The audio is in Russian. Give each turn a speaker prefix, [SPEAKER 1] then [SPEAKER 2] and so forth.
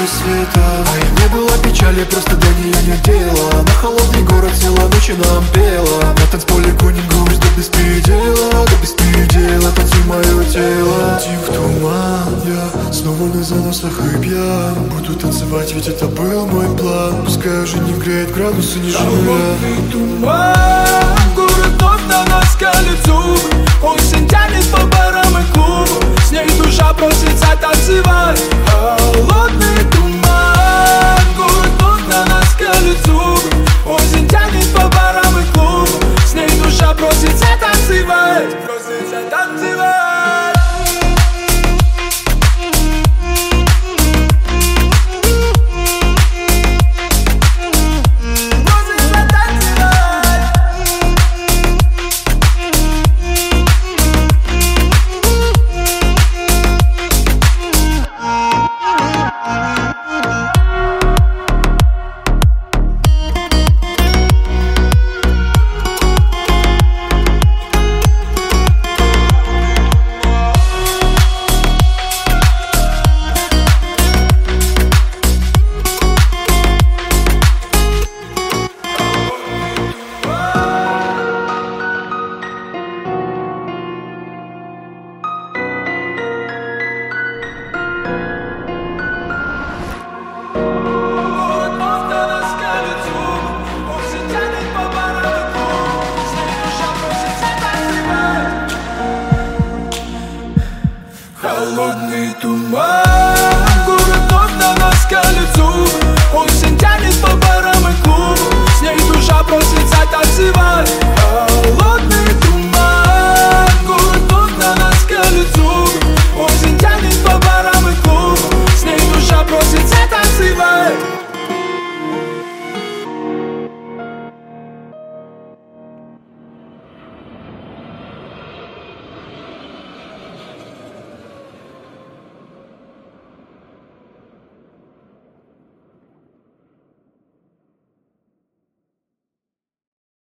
[SPEAKER 1] света. Моей не было печали, просто до нее не дела. На холодный город села, ночи нам пела. На танцполе гоним грусть до беспредела. До беспредела, танцуй мое тело. Иди в туман, я снова на заносах и пьян. Буду танцевать, ведь это был мой план. Пускай уже не греет градусы ниже нуля.
[SPEAKER 2] Холодный туман, город вновь на нас колет зубы. Осень тянет по барам и клубу. С ней душа просится танцевать. Холодный туман, город вновь на нас колет зубы. Осень тянет по барам и клубу. С ней душа просится танцевать. Просится танцевать. Холодный туман.